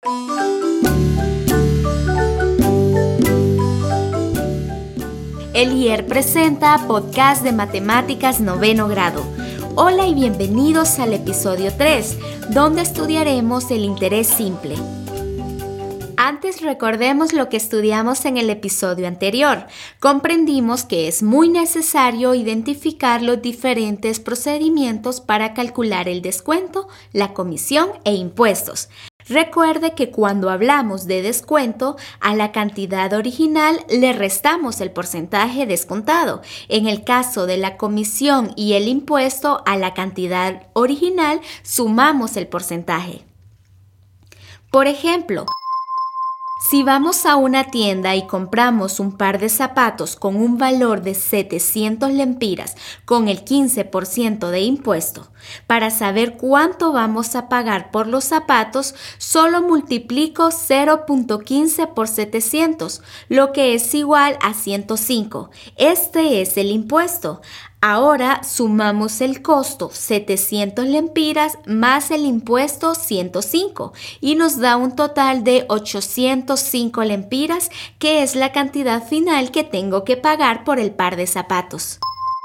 El IER presenta Podcast de Matemáticas Noveno Grado. Hola y bienvenidos al episodio 3, donde estudiaremos el interés simple. Antes recordemos lo que estudiamos en el episodio anterior. Comprendimos que es muy necesario identificar los diferentes procedimientos para calcular el descuento, la comisión e impuestos. Recuerde que cuando hablamos de descuento, a la cantidad original le restamos el porcentaje descontado. En el caso de la comisión y el impuesto, a la cantidad original sumamos el porcentaje. Por ejemplo, si vamos a una tienda y compramos un par de zapatos con un valor de 700 lempiras con el 15% de impuesto, para saber cuánto vamos a pagar por los zapatos, solo multiplico 0.15 por 700, lo que es igual a 105. Este es el impuesto. Ahora sumamos el costo 700 lempiras más el impuesto 105 y nos da un total de 805 lempiras, que es la cantidad final que tengo que pagar por el par de zapatos.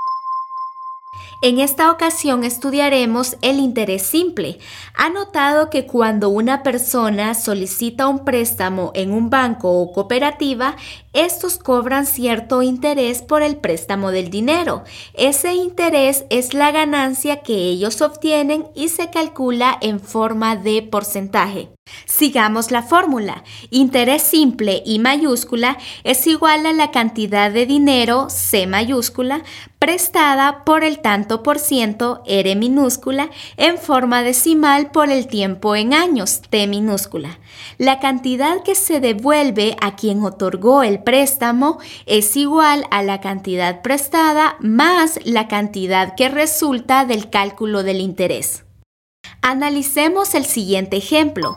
En esta ocasión estudiaremos el interés simple. ¿Ha notado que cuando una persona solicita un préstamo en un banco o cooperativa, estos cobran cierto interés por el préstamo del dinero? Ese interés es la ganancia que ellos obtienen y se calcula en forma de porcentaje. Sigamos la fórmula. Interés simple I mayúscula es igual a la cantidad de dinero C mayúscula prestada por el tanto por ciento R minúscula en forma decimal por el tiempo en años T minúscula. La cantidad que se devuelve a quien otorgó el préstamo es igual a la cantidad prestada más la cantidad que resulta del cálculo del interés. Analicemos el siguiente ejemplo.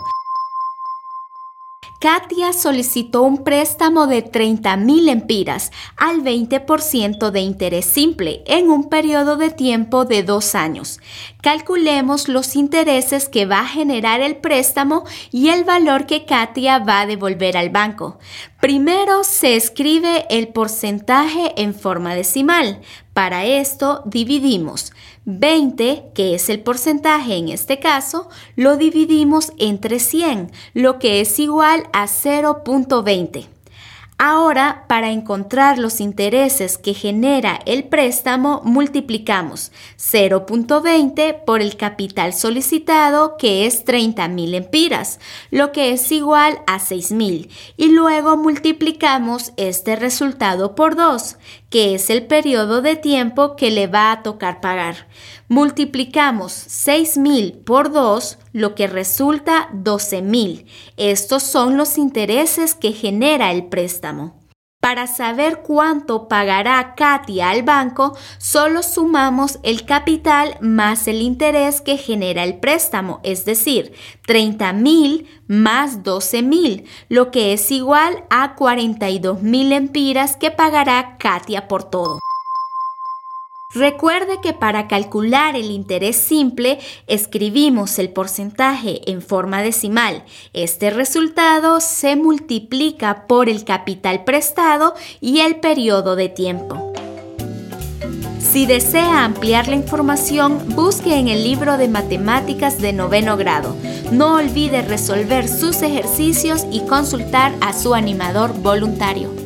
Katia solicitó un préstamo de 30,000 lempiras al 20% de interés simple en un periodo de tiempo de 2 años. Calculemos los intereses que va a generar el préstamo y el valor que Katia va a devolver al banco. Primero se escribe el porcentaje en forma decimal. Para esto dividimos 20, que es el porcentaje en este caso, lo dividimos entre 100, lo que es igual a 0.20. Ahora, para encontrar los intereses que genera el préstamo, multiplicamos 0.20 por el capital solicitado, que es 30,000 lempiras, lo que es igual a 6,000, y luego multiplicamos este resultado por 2, que es el periodo de tiempo que le va a tocar pagar. Multiplicamos 6,000 por 2, lo que resulta 12,000. Estos son los intereses que genera el préstamo. Para saber cuánto pagará Katia al banco, solo sumamos el capital más el interés que genera el préstamo, es decir, 30,000 más 12,000, lo que es igual a 42,000 lempiras que pagará Katia por todo. Recuerde que para calcular el interés simple escribimos el porcentaje en forma decimal. Este resultado se multiplica por el capital prestado y el periodo de tiempo. Si desea ampliar la información, busque en el libro de matemáticas de noveno grado. No olvide resolver sus ejercicios y consultar a su animador voluntario.